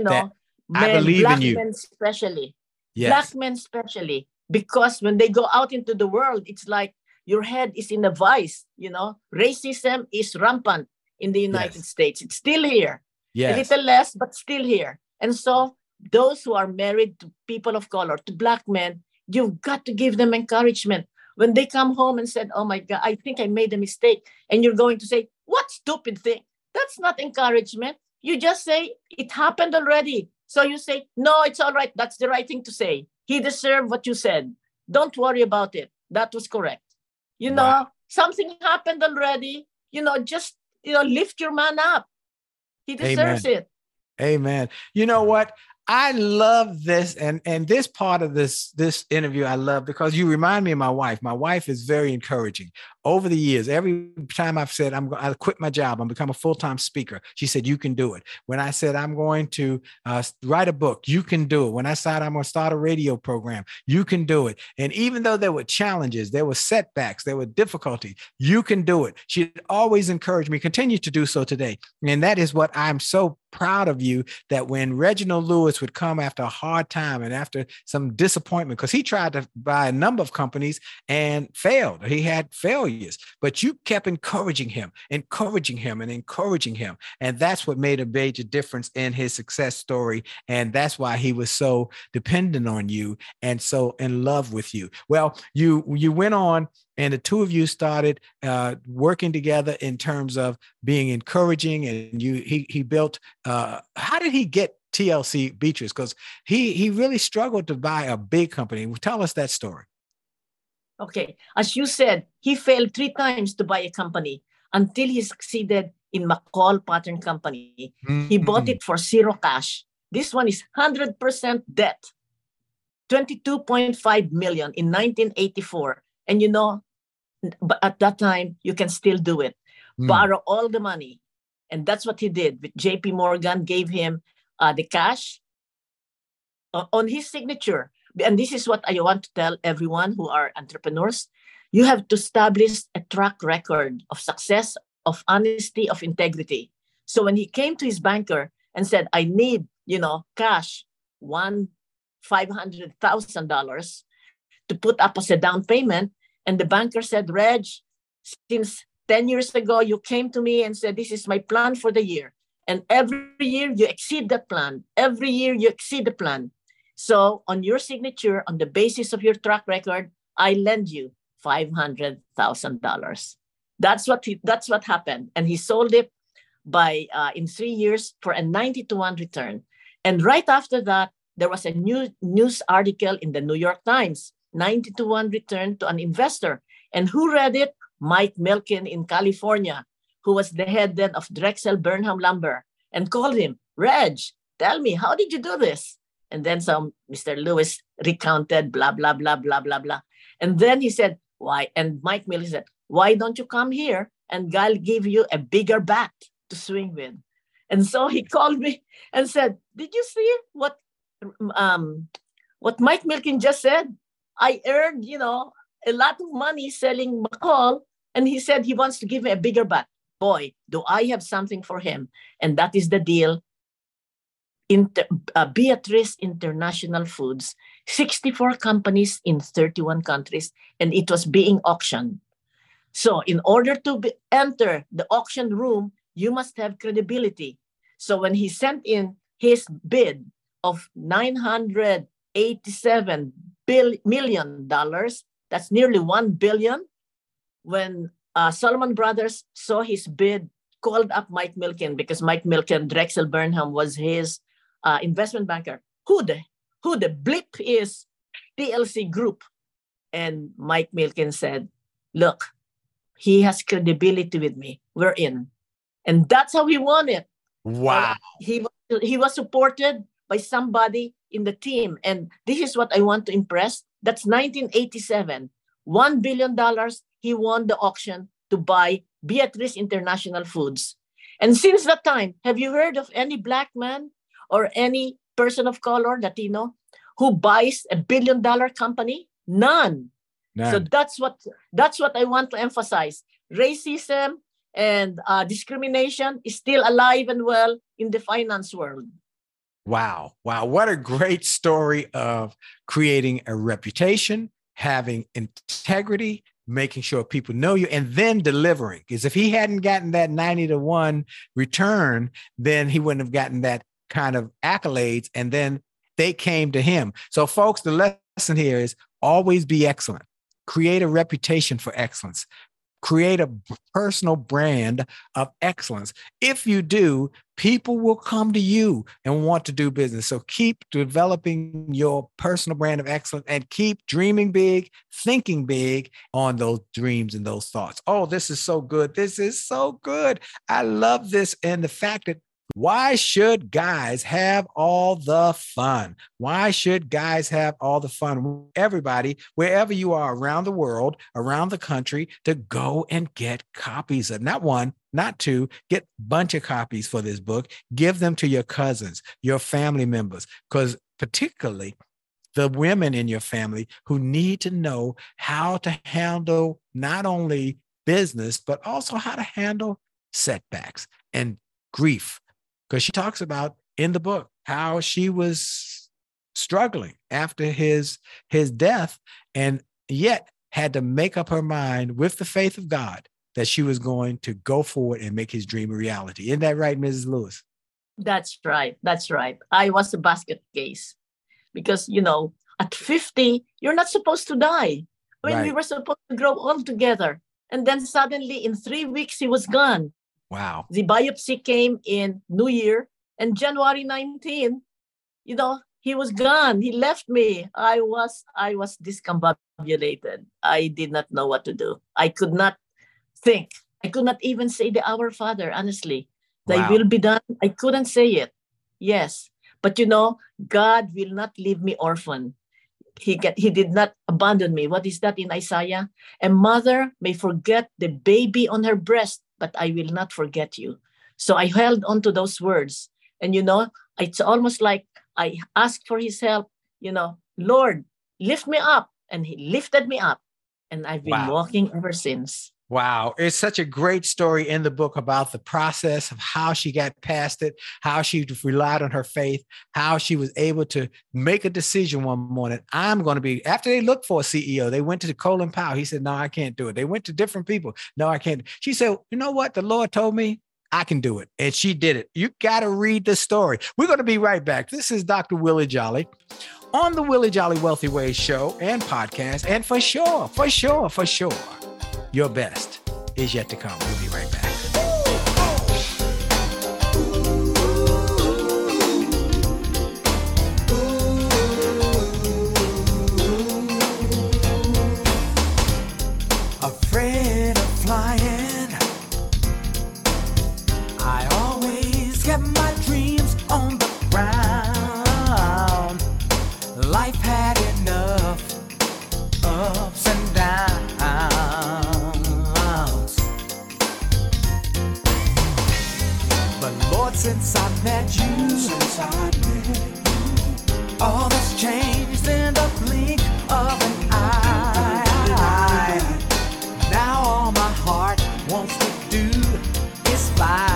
I believe black in you. Men especially. Yes. Black men especially. Because when they go out into the world, it's like your head is in a vice. Racism is rampant in the United States. It's still here. Yes. A little less, but still here. And so those who are married to people of color, to black men, you've got to give them encouragement. When they come home and said, oh my God, I think I made a mistake. And you're going to say, what stupid thing? That's not encouragement. You just say, it happened already. So you say, no, it's all right. That's the right thing to say. He deserved what you said. Don't worry about it. That was correct. Wow. Something happened already. Just, lift your man up. He deserves it. Amen. You know what? I love this and this part of this interview I love because you remind me of my wife. My wife is very encouraging. Over the years, every time I've said I quit my job, I'm become a full-time speaker, she said, you can do it. When I said I'm going to write a book, you can do it. When I said I'm going to start a radio program, you can do it. And even though there were challenges, there were setbacks, there were difficulties, you can do it. She always encouraged me, continue to do so today. And that is what I'm so proud of you that when Reginald Lewis would come after a hard time and after some disappointment, because he tried to buy a number of companies and failed. He had failures, but you kept encouraging him. And that's what made a major difference in his success story. And that's why he was so dependent on you and so in love with you. Well, you went on and the two of you started working together in terms of being encouraging, and he built, how did he get TLC Beatrice? Because he really struggled to buy a big company. Tell us that story. Okay. As you said, he failed 3 times to buy a company until he succeeded in McCall Pattern Company. Mm-hmm. He bought it for 0 cash. This one is 100% debt. $22.5 million in 1984. And you know, but at that time, you can still do it. Borrow all the money. And that's what he did. JP Morgan gave him the cash on his signature. And this is what I want to tell everyone who are entrepreneurs. You have to establish a track record of success, of honesty, of integrity. So when he came to his banker and said, I need, cash, $500,000 to put up as a down payment. And the banker said, Reg, since 10 years ago, you came to me and said, this is my plan for the year. And every year you exceed that plan. Every year you exceed the plan. So on your signature, on the basis of your track record, I lend you $500,000. That's what happened. And he sold it in 3 years for a 90-to-1 return. And right after that, there was a news article in the New York Times, 90-to-1 return to an investor. And who read it? Mike Milken in California, who was the head then of Drexel Burnham Lumber, and called him, Reg, tell me, how did you do this? And then Mr. Lewis recounted, blah, blah, blah, blah, blah, blah. And then he said, why? And Mike Milken said, why don't you come here and I'll give you a bigger bat to swing with? And so he called me and said, did you see what Mike Milken just said? I earned, a lot of money selling McCall, and he said he wants to give me a bigger bat. Boy, do I have something for him. And that is the deal. Beatrice International Foods, 64 companies in 31 countries, and it was being auctioned. So in order to enter the auction room, you must have credibility. So when he sent in his bid of $987 million, that's nearly $1 billion. When Solomon Brothers saw his bid, called up Mike Milken, because Mike Milken, Drexel Burnham, was his investment banker. Who the blip is TLC Group? And Mike Milken said, look, he has credibility with me. We're in. And that's how he won it. Wow. He was supported by somebody in the team. And this is what I want to impress. That's 1987. $1 billion, he won the auction to buy Beatrice International Foods. And since that time, have you heard of any black man or any person of color, Latino, who buys a $1 billion company? None. So that's what I want to emphasize. Racism and discrimination is still alive and well in the finance world. Wow. What a great story of creating a reputation, having integrity, making sure people know you, and then delivering. Because if he hadn't gotten that 90-to-1 return, then he wouldn't have gotten that kind of accolades, and then they came to him. So folks, the lesson here is always be excellent. Create a reputation for excellence. Create a personal brand of excellence. If you do, people will come to you and want to do business. So keep developing your personal brand of excellence and keep dreaming big, thinking big on those dreams and those thoughts. Oh, this is so good. This is so good. I love this. And the fact that why should guys have all the fun? Why should guys have all the fun? Everybody, wherever you are around the world, around the country, to go and get copies of, not one, not two, get a bunch of copies for this book. Give them to your cousins, your family members, because particularly the women in your family who need to know how to handle not only business, but also how to handle setbacks and grief. because she talks about in the book how she was struggling after his death, and yet had to make up her mind with the faith of God that she was going to go forward and make his dream a reality. Isn't that right, Mrs. Lewis? That's right. That's right. I was a basket case because, at 50, you're not supposed to die. We were supposed to grow old together. And then suddenly in 3 weeks, he was gone. Wow. The biopsy came in New Year, and January 19, he was gone. He left me. I was discombobulated. I did not know what to do. I could not think. I could not even say the Our Father, honestly. Thy will be done. I couldn't say it. Yes. But God will not leave me orphan. He did not abandon me. What is that in Isaiah? A mother may forget the baby on her breast, but I will not forget you. So I held on to those words. And it's almost like I asked for his help, Lord, lift me up. And he lifted me up. And I've been walking ever since. Wow. It's such a great story in the book about the process of how she got past it, how she relied on her faith, how she was able to make a decision one morning. I'm going to be, after they looked for a CEO, they went to Colin Powell. He said, no, I can't do it. They went to different people. No, I can't. She said, you know what? The Lord told me I can do it. And she did it. You got to read the story. We're going to be right back. This is Dr. Willie Jolley on the Willie Jolley Wealthy Ways show and podcast. And for sure, your best is yet to come. We'll be right back. Afraid of flying, I always get my dreams on the ground. Life had enough ups and downs. Since I met you, all that's changed in the blink of an eye. Now all my heart wants to do is fly.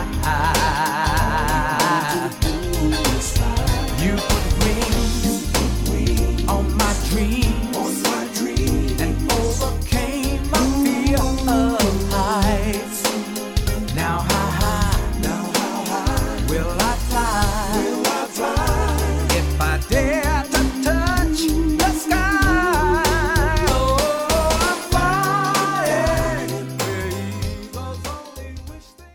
You put wings on my dreams, and overcame my fear of heights. Now how high will I fly? If I dare to touch the sky? Oh, I'm flying.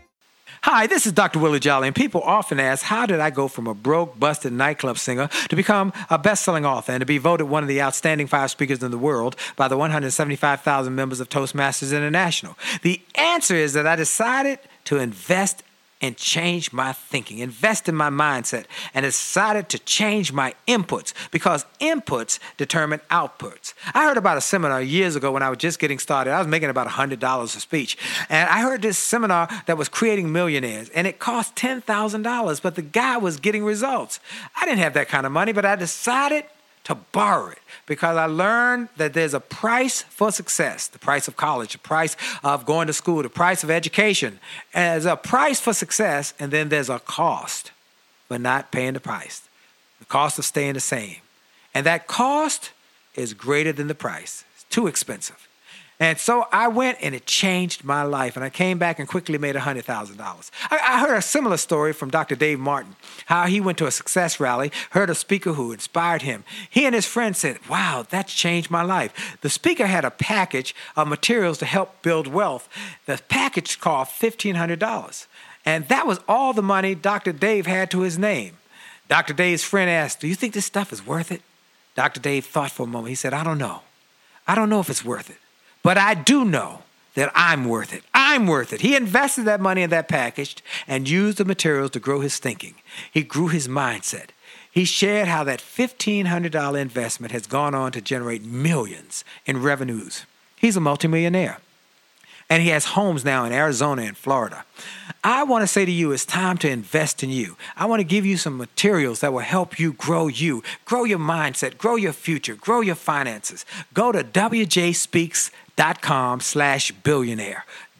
Hi, this is Dr. Willie Jolley, and people often ask, how did I go from a broke, busted nightclub singer to become a best-selling author and to be voted one of the outstanding 5 speakers in the world by the 175,000 members of Toastmasters International? The answer is that I decided to invest and change my thinking, invest in my mindset, and decided to change my inputs because inputs determine outputs. I heard about a seminar years ago when I was just getting started. I was making about $100 a speech. And I heard this seminar that was creating millionaires, and it cost $10,000, but the guy was getting results. I didn't have that kind of money, but I decided to borrow it because I learned that there's a price for success, the price of college, the price of going to school, the price of education. And there's a price for success, and then there's a cost for not paying the price, the cost of staying the same. And that cost is greater than the price. It's too expensive. And so I went, and it changed my life. And I came back and quickly made $100,000. I heard a similar story from Dr. Dave Martin, how he went to a success rally, heard a speaker who inspired him. He and his friend said, wow, that's changed my life. The speaker had a package of materials to help build wealth. The package cost $1,500. And that was all the money Dr. Dave had to his name. Dr. Dave's friend asked, do you think this stuff is worth it? Dr. Dave thought for a moment. He said, I don't know. I don't know if it's worth it. But I do know that I'm worth it. I'm worth it. He invested that money in that package and used the materials to grow his thinking. He grew his mindset. He shared how that $1,500 investment has gone on to generate millions in revenues. He's a multimillionaire. And he has homes now in Arizona and Florida. I want to say to you, it's time to invest in you. I want to give you some materials that will help you, grow your mindset, grow your future, grow your finances. Go to WJSpeaks.com/billionaire.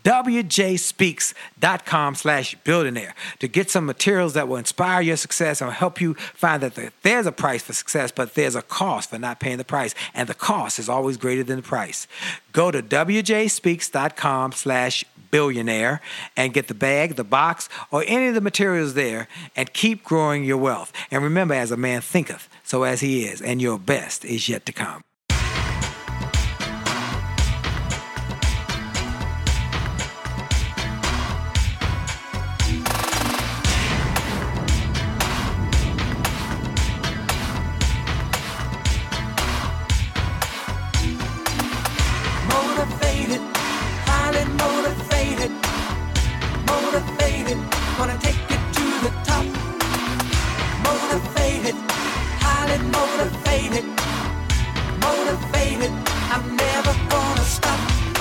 wjspeaks.com/billionaire to get some materials that will inspire your success and help you find that there's a price for success, but there's a cost for not paying the price. And the cost is always greater than the price. Go to wjspeaks.com/billionaire and get the bag, the box, or any of the materials there and keep growing your wealth. And remember, as a man thinketh, so as he is, and your best is yet to come. Motivated, highly motivated, motivated, gonna take it to the top. Motivated, highly motivated, motivated, I'm never gonna stop.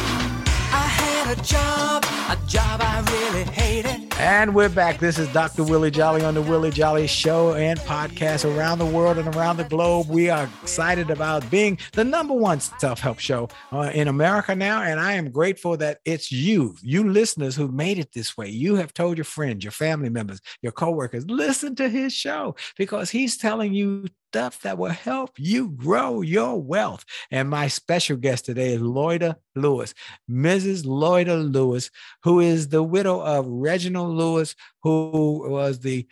I had a job I really hated. And we're back. This is Dr. Willie Jolly on the Willie Jolly Show and podcast around the world and around the globe. We are excited about being the #1 self-help show in America now. And I am grateful that it's you listeners who made it this way. You have told your friends, your family members, your coworkers, listen to his show because he's telling you stuff that will help you grow your wealth. And my special guest today is Loida Lewis, Mrs. Loida Lewis, who is the widow of Reginald Lewis, who was the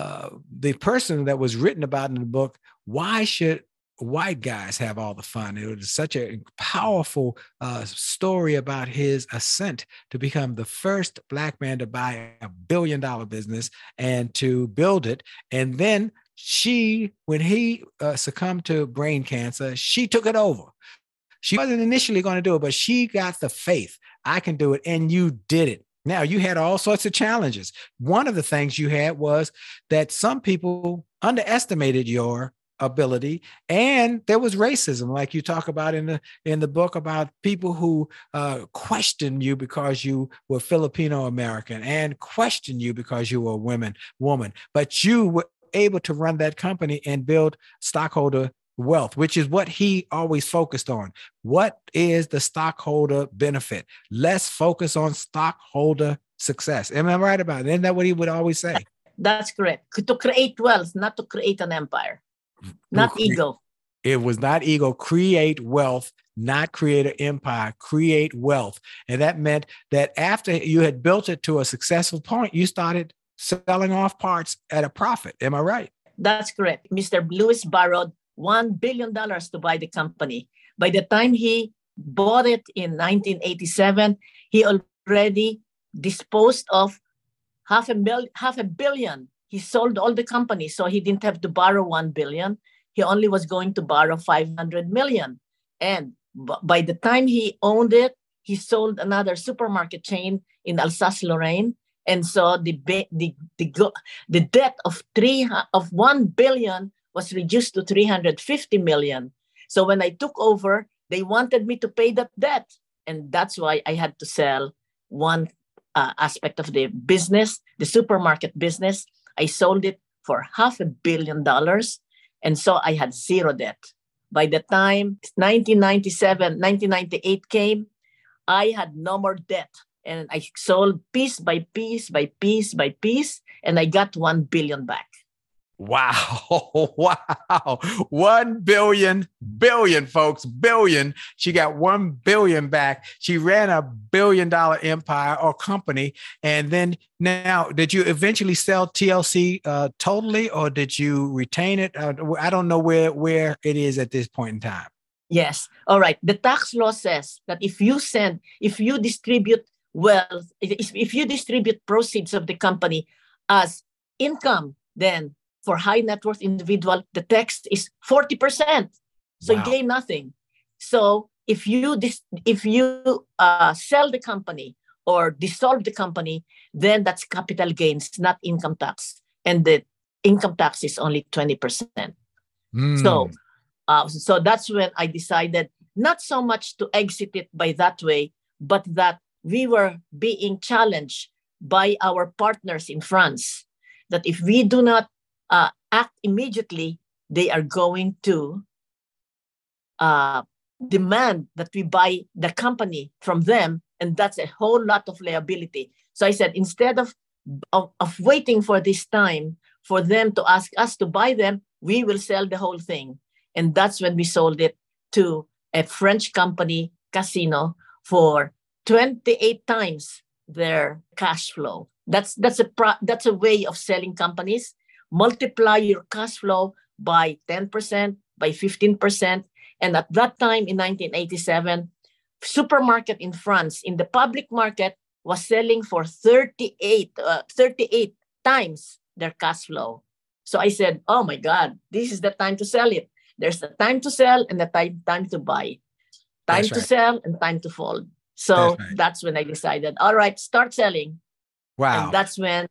person that was written about in the book, Why Should White Guys Have All the Fun? It was such a powerful story about his ascent to become the first Black man to buy $1 billion business and to build it. And then when he succumbed to brain cancer, she took it over. She wasn't initially going to do it, but she got the faith. I can do it. And you did it. Now, you had all sorts of challenges. One of the things you had was that some people underestimated your ability, and there was racism, like you talk about in the book, about people who questioned you because you were Filipino American and questioned you because you were a woman. But you were able to run that company and build stockholder wealth, which is what he always focused on. What is the stockholder benefit? Let's focus on stockholder success. Am I right about it? Isn't that what he would always say? That's correct. To create wealth, not to create an empire, not ego. It was not ego. Create wealth, not create an empire. Create wealth. And that meant that after you had built it to a successful point, you started selling off parts at a profit. Am I right? That's correct. Mr. Lewis borrowed $1 billion to buy the company. By the time he bought it in 1987, he already disposed of half a billion. He sold all the company, so he didn't have to borrow $1 billion. He only was going to borrow $500 million. And by the time he owned it, he sold another supermarket chain in Alsace-Lorraine. And so the debt of $1 billion was reduced to $350 million. So when I took over, they wanted me to pay that debt. And that's why I had to sell one aspect of the business, the supermarket business. I sold it for $500 million. And so I had zero debt. By the time 1998 came, I had no more debt. And I sold piece by piece by piece by piece, and I got $1 billion back. Wow. Wow. 1 billion, folks, billion. She got 1 billion back. She ran a $1 billion empire or company. And then now, did you eventually sell TLC totally, or did you retain it? I don't know where it is at this point in time. Yes. All right. The tax law says that if you distribute wealth, if you distribute proceeds of the company as income, then for high net worth individual, the tax is 40%. So wow. You gain nothing. So if you sell the company or dissolve the company, then that's capital gains, not income tax. And the income tax is only 20%. So that's when I decided not so much to exit it by that way, but that we were being challenged by our partners in France, that if we do not act immediately, they are going to demand that we buy the company from them And that's a whole lot of liability. So I said, instead of waiting for this time for them to ask us to buy them, we will sell the whole thing. And that's when we sold it to a French company, Casino, for 28 times their cash flow. That's a way of selling companies. Multiply your cash flow by 10%, by 15%. And at that time in 1987, supermarket in France, in the public market, was selling for 38 times their cash flow. So I said, oh my God, this is the time to sell it. There's the time to sell and the time to buy. Time to sell and time to fold. So that's when I decided, all right, start selling. Wow. And that's when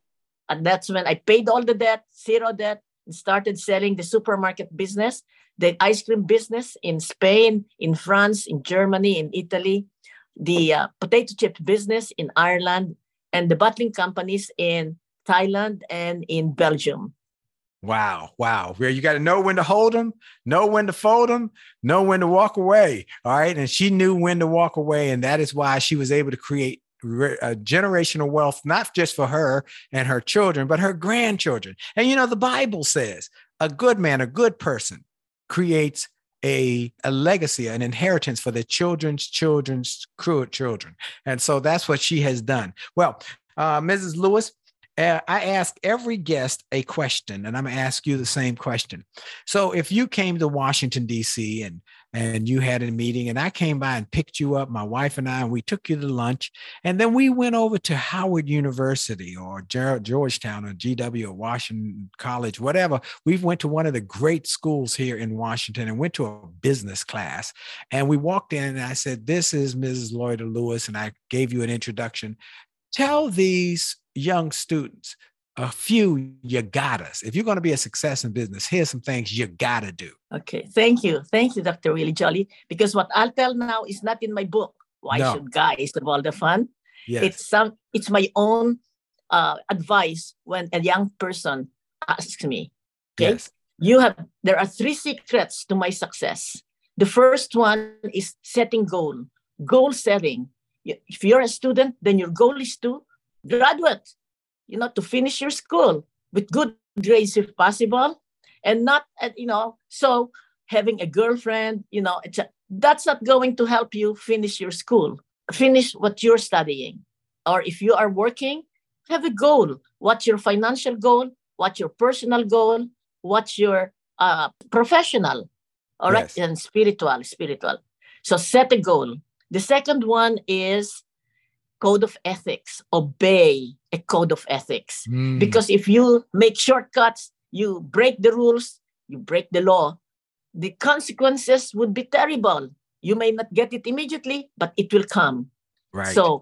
I paid all the debt, zero debt, and started selling the supermarket business, the ice cream business in Spain, in France, in Germany, in Italy, the potato chip business in Ireland, and the bottling companies in Thailand and in Belgium. Wow. Where you got to know when to hold them, know when to fold them, know when to walk away. All right. And she knew when to walk away. And that is why she was able to create a generational wealth, not just for her and her children, but her grandchildren. And, you know, the Bible says a good man, a good person creates a legacy, an inheritance for the children's children's children. And so that's what she has done. Well, Mrs. Lewis, I ask every guest a question, and I'm going to ask you the same question. So if you came to Washington, D.C., and you had a meeting, and I came by and picked you up, my wife and I, and we took you to lunch, and then we went over to Howard University or Georgetown or GW or Washington College, whatever. We went to one of the great schools here in Washington and went to a business class. And we walked in, and I said, this is Mrs. Loida Lewis, and I gave you an introduction. Tell these young students a few you gotta. If you're going to be a success in business, here's some things you gotta do. Okay, thank you, Dr. Willie Jolly. Because what I'll tell now is not in my book. Why should guys have all the fun? Yes. It's my own advice when a young person asks me. Okay, yes. There are 3 secrets to my success. The first one is setting goal setting. If you're a student, then your goal is to graduate, to finish your school with good grades if possible, and not, so having a girlfriend, that's not going to help you finish your school, finish what you're studying. Or if you are working, have a goal. What's your financial goal? What's your personal goal? What's your professional? All right, yes. And spiritual. So set a goal. The second one is code of ethics. Obey a code of ethics. Because if you make shortcuts, you break the rules, you break the law, the consequences would be terrible. You may not get it immediately, but it will come. Right. So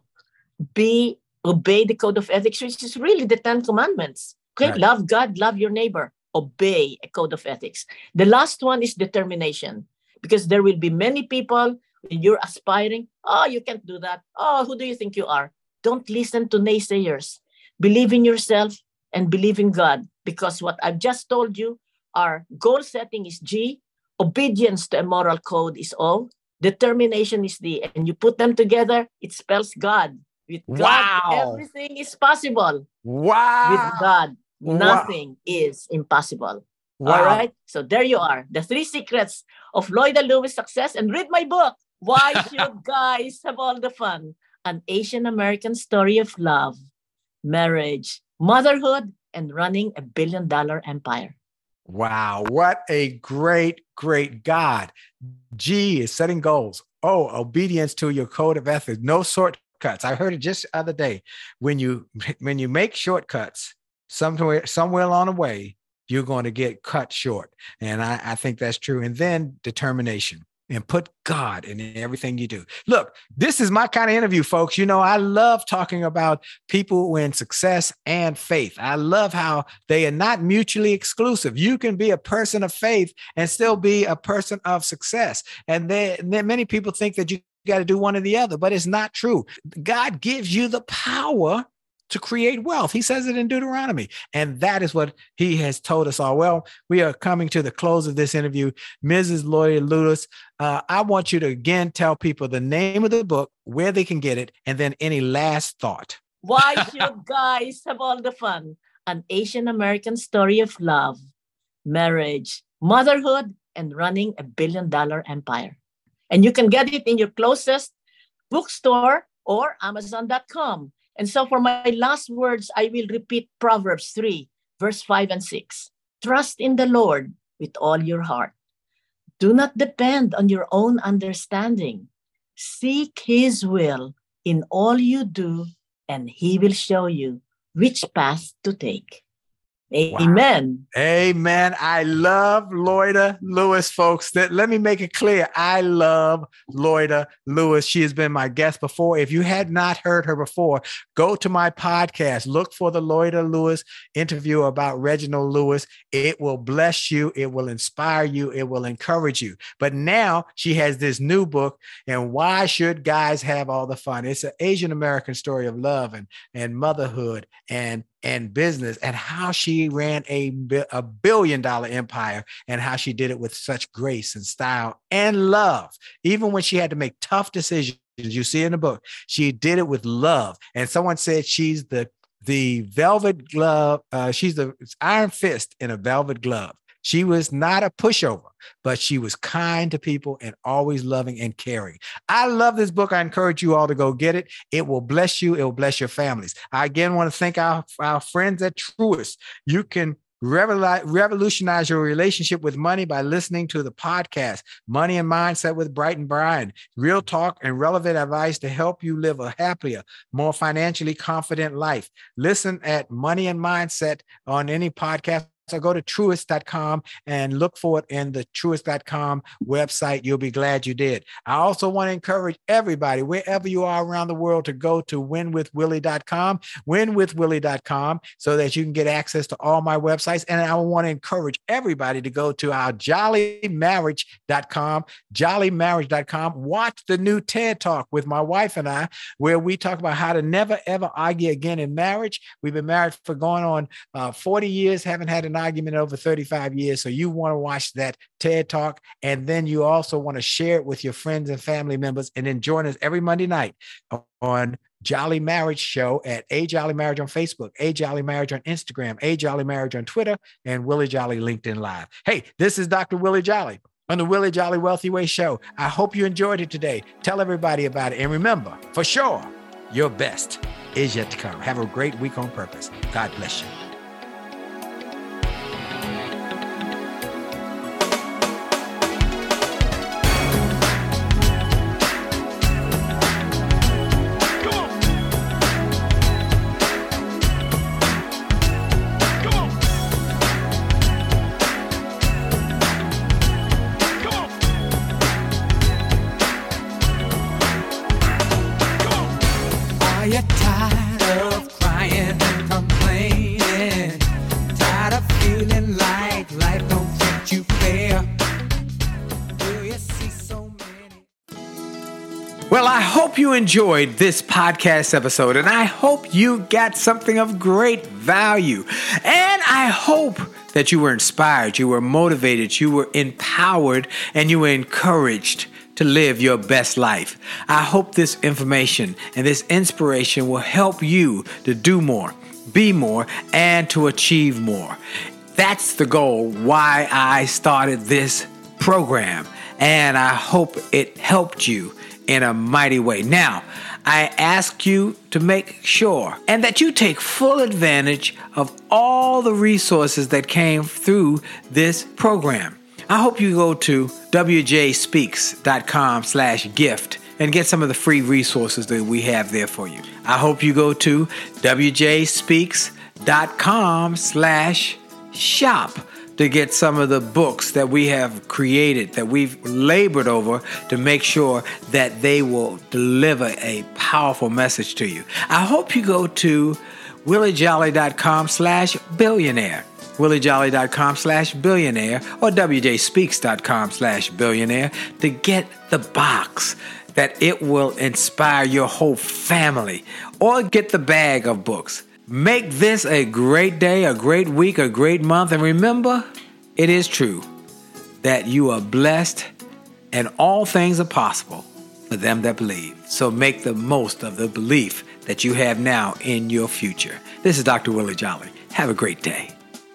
obey the code of ethics, which is really the 10 commandments. Okay, right. Love God, love your neighbor. Obey a code of ethics. The last one is determination, because there will be many people when you're aspiring. Oh, you can't do that. Oh, who do you think you are? Don't listen to naysayers. Believe in yourself and believe in God, because what I've just told you, our goal setting is G, obedience to a moral code is O, determination is D, and you put them together, it spells God. With God, everything is possible. Wow. With God, nothing is impossible. Wow. All right? So there you are. The 3 secrets of Loida Lewis success. And read my book, Why Should Guys Have All the Fun? An Asian American Story of Love, Marriage, Motherhood, and Running a $1 billion empire. Wow. What a great God. G is setting goals. O, obedience to your code of ethics. No shortcuts. I heard it just the other day. When you make shortcuts somewhere along the way, you're going to get cut short. And I think that's true. And then determination, and put God in everything you do. Look, this is my kind of interview, folks. I love talking about people in success and faith. I love how they are not mutually exclusive. You can be a person of faith and still be a person of success. And then many people think that you got to do one or the other, but it's not true. God gives you the power to create wealth. He says it in Deuteronomy. And that is what he has told us all. Well, we are coming to the close of this interview. Mrs. Loida Lewis, I want you to again tell people the name of the book, where they can get it, and then any last thought. Why should guys have all the fun? An Asian American story of love, marriage, motherhood, and running $1 billion empire. And you can get it in your closest bookstore or Amazon.com. And so for my last words, I will repeat Proverbs 3, verse 5 and 6. Trust in the Lord with all your heart. Do not depend on your own understanding. Seek his will in all you do, and he will show you which path to take. Amen. Wow. Amen. I love Loida Lewis, folks. Let me make it clear. I love Loida Lewis. She has been my guest before. If you had not heard her before, go to my podcast. Look for the Loida Lewis interview about Reginald Lewis. It will bless you. It will inspire you. It will encourage you. But now she has this new book, and why should guys have all the fun? It's an Asian American story of love and motherhood and business, and how she ran a $1 billion empire, and how she did it with such grace and style and love. Even when she had to make tough decisions, you see in the book, she did it with love. And someone said she's the velvet glove. She's the iron fist in a velvet glove. She was not a pushover, but she was kind to people and always loving and caring. I love this book. I encourage you all to go get it. It will bless you. It will bless your families. I again want to thank our friends at Truist. You can revolutionize your relationship with money by listening to the podcast, Money and Mindset with Bright and Brian. Real talk and relevant advice to help you live a happier, more financially confident life. Listen at Money and Mindset on any podcast. So go to Truist.com and look for it in the Truist.com website. You'll be glad you did. I also want to encourage everybody, wherever you are around the world, to go to winwithwillie.com, winwithwillie.com, so that you can get access to all my websites. And I want to encourage everybody to go to our jollymarriage.com, jollymarriage.com. Watch the new TED Talk with my wife and I, where we talk about how to never, ever argue again in marriage. We've been married for going on 40 years, haven't had an argument over 35 years. So you want to watch that TED Talk. And then you also want to share it with your friends and family members. And then join us every Monday night on Jolly Marriage Show at A Jolly Marriage on Facebook, A Jolly Marriage on Instagram, A Jolly Marriage on Twitter, and Willie Jolly LinkedIn Live. Hey, this is Dr. Willie Jolly on the Willie Jolly Wealthy Way Show. I hope you enjoyed it today. Tell everybody about it. And remember, for sure, your best is yet to come. Have a great week on purpose. God bless you. Well, I hope you enjoyed this podcast episode, and I hope you got something of great value. And I hope that you were inspired, you were motivated, you were empowered, and you were encouraged to live your best life. I hope this information and this inspiration will help you to do more, be more, and to achieve more. That's the goal why I started this program, and I hope it helped you in a mighty way. Now, I ask you to make sure and that you take full advantage of all the resources that came through this program. I hope you go to wjspeaks.com/gift and get some of the free resources that we have there for you. I hope you go to wjspeaks.com/shop to get some of the books that we have created, that we've labored over to make sure that they will deliver a powerful message to you. I hope you go to williejolly.com/billionaire, williejolly.com/billionaire, or wjspeaks.com/billionaire to get the box that it will inspire your whole family, or get the bag of books. Make this a great day, a great week, a great month. And remember, it is true that you are blessed and all things are possible for them that believe. So make the most of the belief that you have now in your future. This is Dr. Willie Jolly. Have a great day.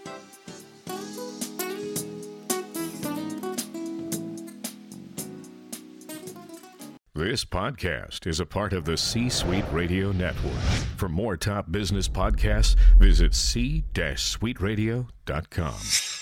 This podcast is a part of the C-Suite Radio Network. For more top business podcasts, visit c-suiteradio.com.